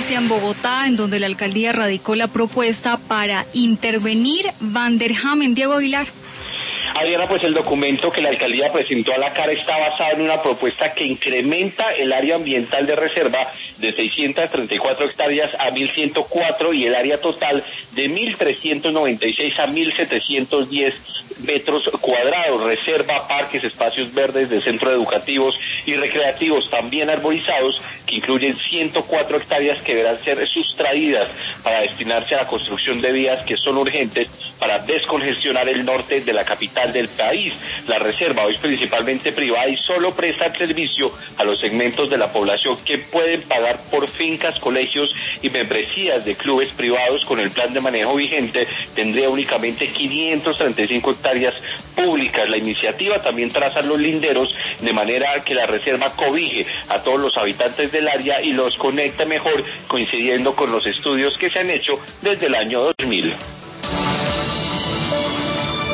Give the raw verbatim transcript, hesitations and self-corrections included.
noticia en Bogotá, en donde la alcaldía radicó la propuesta para intervenir Vanderhamen. Diego Aguilar. Adriana, pues el documento que la alcaldía presentó a la cara está basado en una propuesta que incrementa el área ambiental de reserva de seiscientas treinta y cuatro hectáreas a mil ciento cuatro y el área total de mil trescientos noventa y seis a mil setecientos diez metros cuadrados. Reserva, parques, espacios verdes de centros educativos y recreativos también arborizados, que incluyen ciento cuatro hectáreas que deberán ser sustraídas para destinarse a la construcción de vías que son urgentes para descongestionar el norte de la capital del país. La reserva hoy es principalmente privada y solo presta servicio a los segmentos de la población que pueden pagar por fincas, colegios y membresías de clubes privados. Con el plan de manejo vigente tendría únicamente quinientas treinta y cinco hectáreas públicas. La iniciativa también traza los linderos de manera que la reserva cobije a todos los habitantes del área y los conecte mejor, coincidiendo con los estudios que se han hecho desde el año dos mil.